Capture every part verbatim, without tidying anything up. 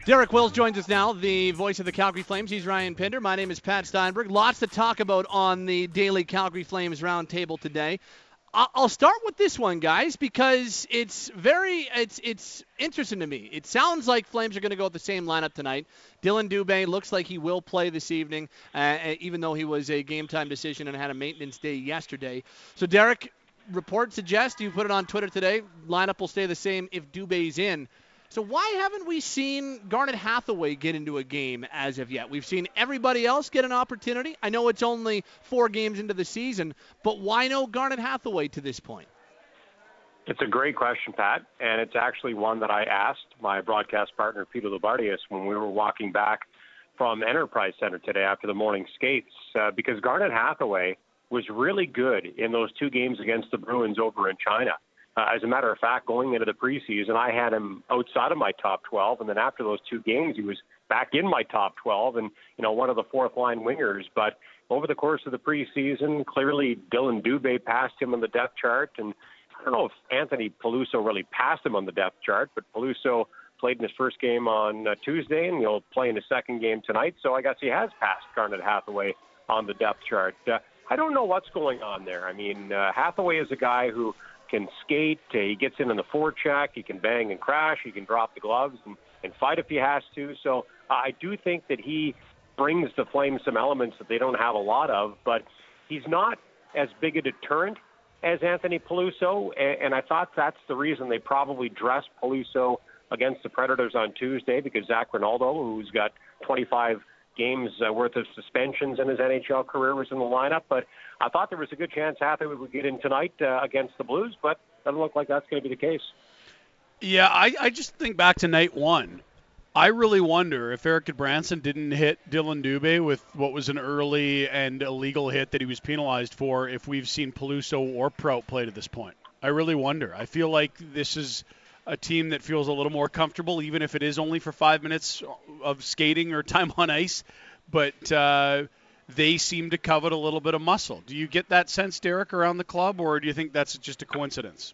Derek Wills joins us now, the voice of the Calgary Flames. He's Ryan Pinder. My name is Pat Steinberg. Lots to talk about on the daily Calgary Flames roundtable today. I- I'll start with this one, guys, because it's very it's it's interesting to me. It sounds like Flames are going to go with the same lineup tonight. Dylan Dubé looks like he will play this evening, uh, even though he was a game time decision and had a maintenance day yesterday. So, Derek, reports suggest, you put it on Twitter today, lineup will stay the same if Dubé's in. So why haven't we seen Garnet Hathaway get into a game as of yet? We've seen everybody else get an opportunity. I know it's only four games into the season, but why no Garnet Hathaway to this point? It's a great question, Pat, and it's actually one that I asked my broadcast partner, Peter Labardius, when we were walking back from Enterprise Center today after the morning skates, uh, because Garnet Hathaway was really good in those two games against the Bruins over in China. Uh, as a matter of fact, going into the preseason, I had him outside of my top twelve, and then after those two games, he was back in my top twelve and, you know, one of the fourth-line wingers. But over the course of the preseason, clearly Dylan Dubé passed him on the depth chart, and I don't know if Anthony Peluso really passed him on the depth chart, but Peluso played in his first game on uh, Tuesday, and he'll play in his second game tonight, so I guess he has passed Garnet Hathaway on the depth chart. Uh, I don't know what's going on there. I mean, uh, Hathaway is a guy who can skate, uh, he gets in on the forecheck, he can bang and crash, he can drop the gloves and, and fight if he has to. So uh, I do think that he brings the Flames some elements that they don't have a lot of, but he's not as big a deterrent as Anthony Peluso, and, and I thought that's the reason they probably dressed Peluso against the Predators on Tuesday, because Zach Rinaldo, who's got twenty-five games uh, worth of suspensions in his N H L career, was in the lineup. But I thought there was a good chance Hathaway would get in tonight uh, against the Blues, but doesn't look like that's going to be the case. Yeah, I, I just think back to night one. I really wonder if Eric Branson didn't hit Dylan Dubé with what was an early and illegal hit that he was penalized for, if we've seen Peluso or Prout play to this point. I really wonder. I feel like this is a team that feels a little more comfortable, even if it is only for five minutes of skating or time on ice. But uh, they seem to covet a little bit of muscle. Do you get that sense, Derek, around the club, or do you think that's just a coincidence?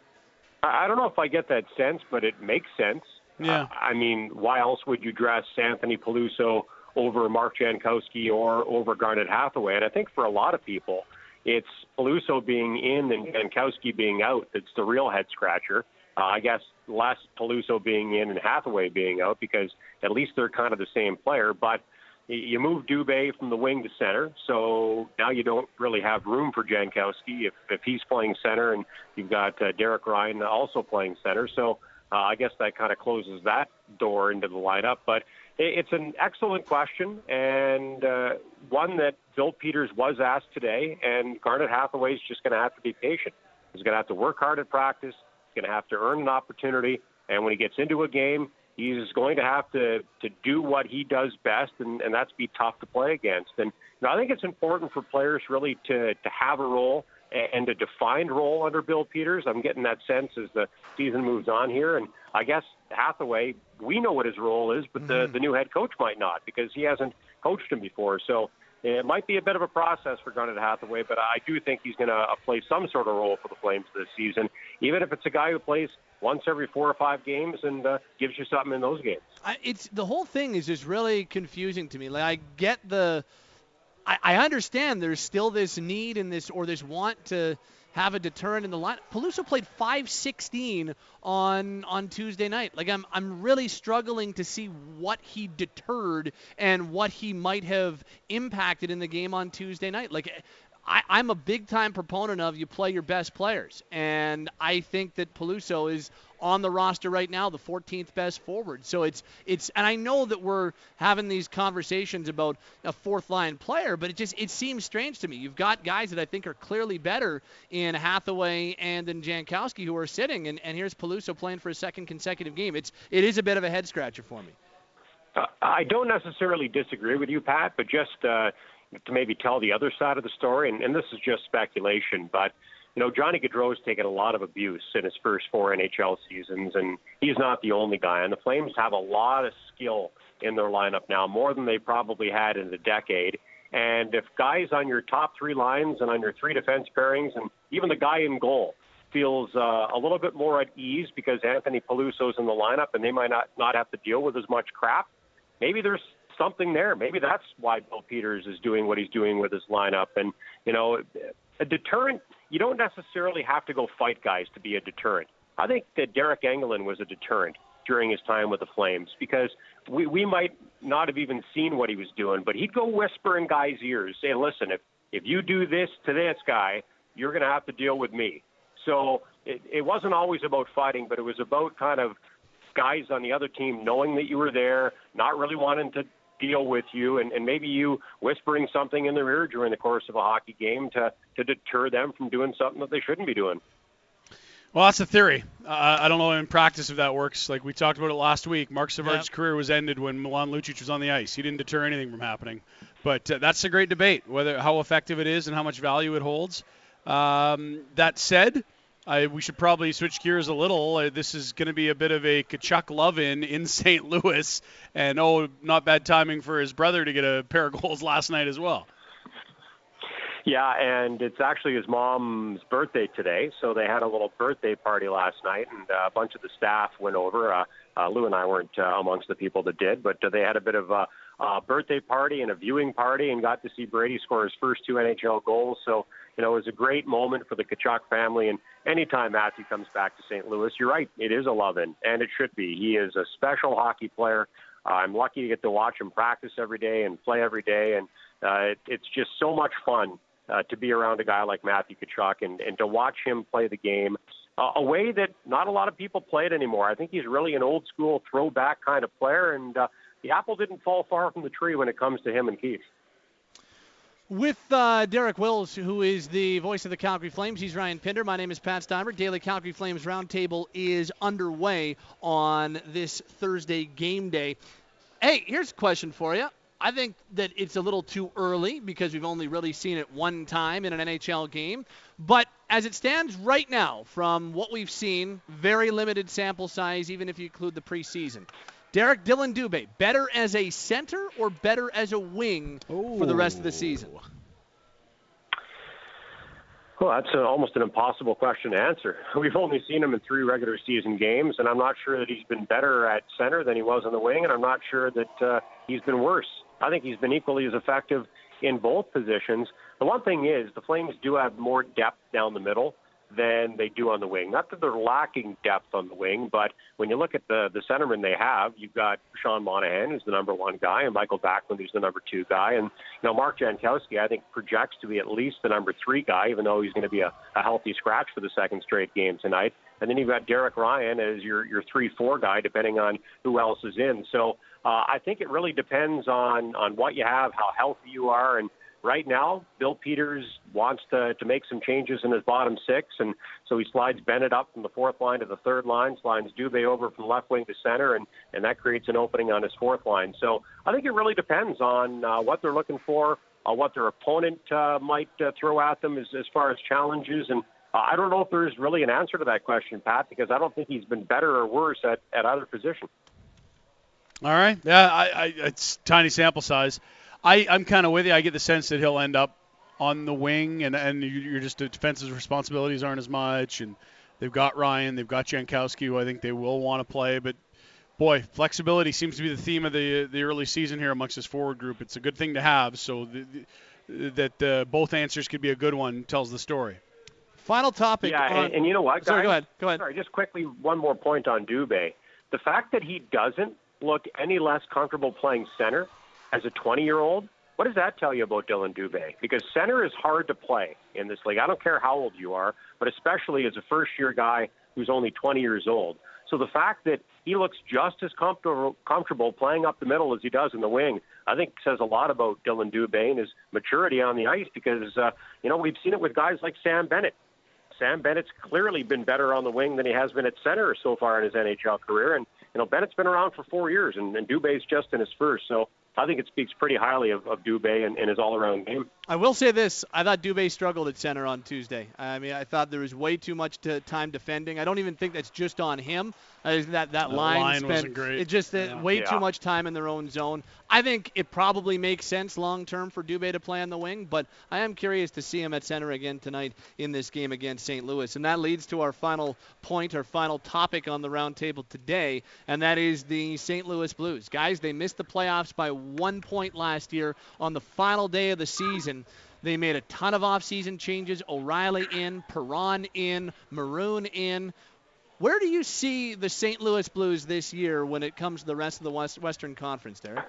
I don't know if I get that sense, but it makes sense. Yeah. Uh, I mean, why else would you dress Anthony Peluso over Mark Jankowski or over Garnet Hathaway? And I think for a lot of people, it's Peluso being in and Jankowski being out that's the real head scratcher. Uh, I guess less Peluso being in and Hathaway being out, because at least they're kind of the same player. But you move Dubé from the wing to center, so now you don't really have room for Jankowski if, if he's playing center, and you've got uh, Derek Ryan also playing center. So uh, I guess that kind of closes that door into the lineup. But it, it's an excellent question, and uh, one that Bill Peters was asked today, and Garnet Hathaway's just going to have to be patient. He's going to have to work hard at practice. He's going to have to earn an opportunity, and when he gets into a game, he's going to have to, to do what he does best, and, and that's be tough to play against. And you know, I think it's important for players really to, to have a role and a defined role under Bill Peters. I'm getting that sense as the season moves on here. And I guess Hathaway, we know what his role is, but the, the new head coach might not, because he hasn't coached him before. So it might be a bit of a process for Garnet Hathaway, but I do think he's going to play some sort of role for the Flames this season, even if it's a guy who plays once every four or five games and uh, gives you something in those games. I, it's the whole thing is just really confusing to me. Like, I get the, I, I understand there's still this need and this or this want to have a deterrent in the line. Peluso played five sixteen on on Tuesday night. Like, I'm I'm really struggling to see what he deterred and what he might have impacted in the game on Tuesday night. Like, I, I'm a big-time proponent of you play your best players, and I think that Peluso is on the roster right now, the fourteenth best forward. So it's it's, and I know that we're having these conversations about a fourth-line player, but it just it seems strange to me. You've got guys that I think are clearly better in Hathaway and in Jankowski who are sitting, and, and here's Peluso playing for a second consecutive game. It's it is a bit of a head scratcher for me. Uh, I don't necessarily disagree with you, Pat, but just. Uh, to maybe tell the other side of the story, and, and this is just speculation, but, you know, Johnny Gaudreau's taken a lot of abuse in his first four N H L seasons, and he's not the only guy. And the Flames have a lot of skill in their lineup now, more than they probably had in a decade. And if guys on your top three lines and on your three defense pairings and even the guy in goal feels uh, a little bit more at ease because Anthony Peluso's in the lineup and they might not, not have to deal with as much crap. Maybe there's something there. Maybe that's why Bill Peters is doing what he's doing with his lineup. And, you know, a deterrent, you don't necessarily have to go fight guys to be a deterrent. I think that Derek Engelland was a deterrent during his time with the Flames because we, we might not have even seen what he was doing, but he'd go whisper in guys' ears, say, listen, if, if you do this to this guy, you're going to have to deal with me. So it, it wasn't always about fighting, but it was about kind of guys on the other team knowing that you were there, not really wanting to deal with you, and, and maybe you whispering something in their ear during the course of a hockey game to, to deter them from doing something that they shouldn't be doing. Well, that's a theory. Uh, I don't know in practice if that works. Like we talked about it last week, Mark Savard's yeah. career was ended when Milan Lucic was on the ice. He didn't deter anything from happening. But uh, that's a great debate, whether how effective it is and how much value it holds. Um, that said, I, we should probably switch gears a little. Uh, this is going to be a bit of a Tkachuk love-in in Saint Louis. And, oh, not bad timing for his brother to get a pair of goals last night as well. Yeah, and it's actually his mom's birthday today, so they had a little birthday party last night, and uh, a bunch of the staff went over. Uh, uh, Lou and I weren't uh, amongst the people that did, but uh, they had a bit of a, a birthday party and a viewing party and got to see Brady score his first two N H L goals. So, you know, it was a great moment for the Tkachuk family, and anytime Matthew comes back to Saint Louis, you're right, it is a love-in, and it should be. He is a special hockey player. Uh, I'm lucky to get to watch him practice every day and play every day, and uh, it, it's just so much fun Uh, to be around a guy like Matthew Tkachuk and, and to watch him play the game uh, a way that not a lot of people play it anymore. I think he's really an old school throwback kind of player, and uh, the apple didn't fall far from the tree when it comes to him and Keith. With uh, Derek Wills, who is the voice of the Calgary Flames, he's Ryan Pinder. My name is Pat Steinberg. Daily Calgary Flames Roundtable is underway on this Thursday game day. Hey, here's a question for you. I think that it's a little too early because we've only really seen it one time in an N H L game. But as it stands right now, from what we've seen, very limited sample size, even if you include the preseason. Derek Dylan Dubé, better as a center or better as a wing Ooh. for the rest of the season? Well, that's a, almost an impossible question to answer. We've only seen him in three regular season games, and I'm not sure that he's been better at center than he was on the wing, and I'm not sure that uh, he's been worse. I think he's been equally as effective in both positions. The one thing is the Flames do have more depth down the middle than they do on the wing. Not that they're lacking depth on the wing, but when you look at the, the centermen they have, you've got Sean Monahan, who's the number one guy, and Michael Backlund, who's the number two guy. And, you know, Mark Jankowski, I think, projects to be at least the number three guy, even though he's going to be a, a healthy scratch for the second straight game tonight. And then you've got Derek Ryan as your, your three four guy, depending on who else is in. So uh, I think it really depends on, on what you have, how healthy you are, and right now, Bill Peters wants to, to make some changes in his bottom six, and so he slides Bennett up from the fourth line to the third line, slides Dubé over from left wing to center, and, and that creates an opening on his fourth line. So I think it really depends on uh, what they're looking for, uh, what their opponent uh, might uh, throw at them as, as far as challenges. And uh, I don't know if there's really an answer to that question, Pat, because I don't think he's been better or worse at, at either position. All right. Yeah, I, I, it's tiny sample size. I, I'm kind of with you. I get the sense that he'll end up on the wing, and, and you're just the defensive responsibilities aren't as much. And they've got Ryan, they've got Jankowski, who I think they will want to play. But, boy, flexibility seems to be the theme of the the early season here amongst this forward group. It's a good thing to have, so the, the, that uh, both answers could be a good one tells the story. Final topic. Yeah, on... and, and you know what, guys? Sorry, go ahead. Go ahead. Sorry, just quickly, one more point on Dubé. The fact that he doesn't look any less comfortable playing center as a twenty-year-old, what does that tell you about Dylan Dubé? Because center is hard to play in this league. I don't care how old you are, but especially as a first-year guy who's only twenty years old. So the fact that he looks just as comfortable comfortable playing up the middle as he does in the wing, I think says a lot about Dylan Dubé and his maturity on the ice because, uh, you know, we've seen it with guys like Sam Bennett. Sam Bennett's clearly been better on the wing than he has been at center so far in his N H L career. And, you know, Bennett's been around for four years, and, and Dubé's just in his first. So I think it speaks pretty highly of, of Dubé and, and his all-around game. I will say this. I thought Dubé struggled at center on Tuesday. I mean, I thought there was way too much to time defending. I don't even think that's just on him. Uh, that that the line, line spent, wasn't great. It just uh, yeah. way yeah. too much time in their own zone. I think it probably makes sense long-term for Dubé to play on the wing, but I am curious to see him at center again tonight in this game against Saint Louis. And that leads to our final point, our final topic on the roundtable today, and that is the Saint Louis Blues. Guys, they missed the playoffs by one point last year on the final day of the season. They made a ton of off-season changes. O'Reilly in, Perron in, Maroon in. Where do you see the Saint Louis Blues this year when it comes to the rest of the West, Western Conference, Derek?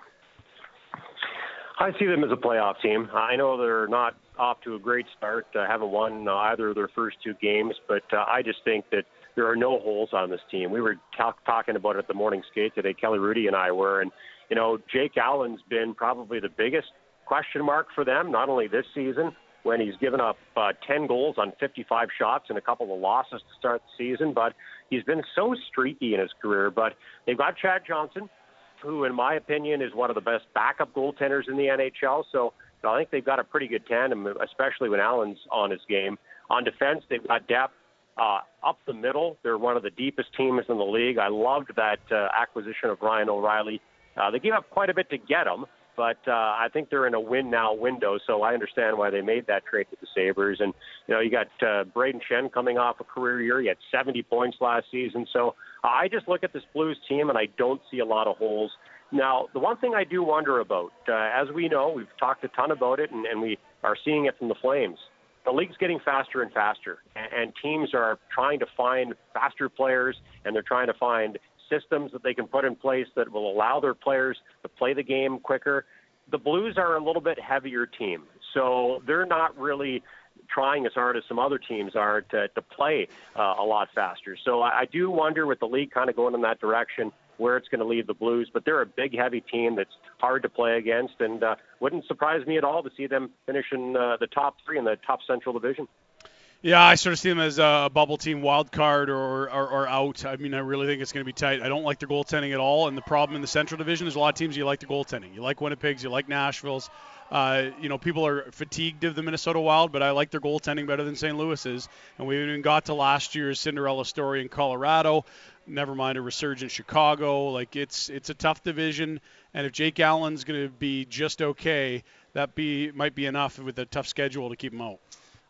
I see them as a playoff team. I know they're not off to a great start, uh, haven't won uh, either of their first two games, but uh, I just think that there are no holes on this team. We were talk- talking about it at the morning skate today, Kelly Rudy and I were, and, you know, Jake Allen's been probably the biggest question mark for them, not only this season, when he's given up uh, ten goals on fifty-five shots and a couple of losses to start the season, but he's been so streaky in his career. But they've got Chad Johnson, who, in my opinion, is one of the best backup goaltenders in the N H L. So you know, I think they've got a pretty good tandem, especially when Allen's on his game. On defense, they've got depth uh, up the middle. They're one of the deepest teams in the league. I loved that uh, acquisition of Ryan O'Reilly. Uh, they gave up quite a bit to get him, but uh, I think they're in a win-now window, so I understand why they made that trade with the Sabres. And, you know, you got uh, Braden Shen coming off a career year. He had seventy points last season. So uh, I just look at this Blues team, and I don't see a lot of holes. Now, the one thing I do wonder about, uh, as we know, we've talked a ton about it, and, and we are seeing it from the Flames. The league's getting faster and faster, and, and teams are trying to find faster players, and they're trying to find systems that they can put in place that will allow their players to play the game quicker. The Blues are a little bit heavier team, so they're not really trying as hard as some other teams are to, to play uh, a lot faster. So I, I do wonder, with the league kind of going in that direction, where it's going to lead the Blues. But they're a big, heavy team that's hard to play against, and uh, wouldn't surprise me at all to see them finish in uh, the top three in the top Central Division. Yeah, I sort of see them as a bubble team, wild card, or, or, or out. I mean, I really think it's going to be tight. I don't like their goaltending at all, and the problem in the Central Division is a lot of teams you like the goaltending. You like Winnipeg's, you like Nashville's. Uh, you know, people are fatigued of the Minnesota Wild, but I like their goaltending better than Saint Louis's. And we even got to last year's Cinderella story in Colorado. Never mind a resurgent Chicago. Like, it's it's a tough division, and if Jake Allen's going to be just okay, that be might be enough with a tough schedule to keep him out.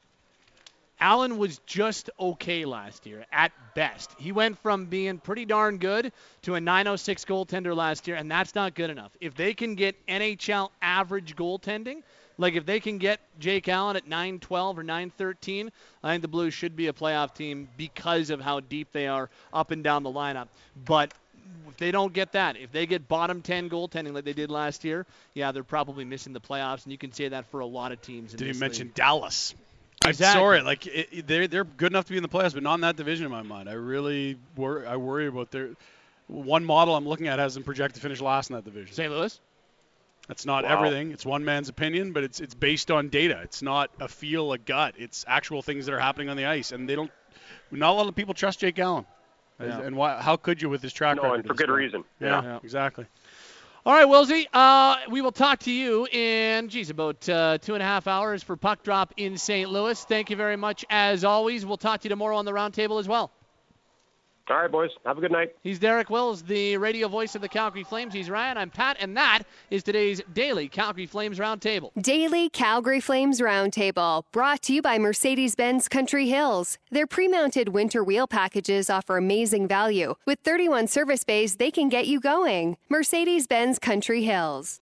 Allen was just okay last year, at best. He went from being pretty darn good to a nine oh six goaltender last year, and that's not good enough. If they can get N H L average goaltending, like if they can get Jake Allen at nine twelve or nine thirteen, I think the Blues should be a playoff team because of how deep they are up and down the lineup. But if they don't get that, if they get bottom ten goaltending like they did last year, yeah, they're probably missing the playoffs, and you can say that for a lot of teams in Did this you mention league. Dallas? Exactly. I'm sorry, like it, it, they're they're good enough to be in the playoffs, but not in that division in my mind. I really worry. I worry about their one model I'm looking at has them projected to finish last in that division. Saint Louis? That's not Wow. everything. It's one man's opinion, but it's it's based on data. It's not a feel, a gut. It's actual things that are happening on the ice, and they don't. Not a lot of people trust Jake Allen, Yeah. and why? How could you with his track No, record? and for at this good point? reason. Yeah, Yeah. exactly. All right, Wilsey, uh, we will talk to you in, geez, about uh, two and a half hours for Puck Drop in Saint Louis. Thank you very much, as always. We'll talk to you tomorrow on the Roundtable as well. All right, boys. Have a good night. He's Derek Wills, the radio voice of the Calgary Flames. He's Ryan. I'm Pat, and that is today's Daily Calgary Flames Roundtable. Daily Calgary Flames Roundtable, brought to you by Mercedes-Benz Country Hills. Their pre-mounted winter wheel packages offer amazing value. With thirty-one service bays, they can get you going. Mercedes-Benz Country Hills.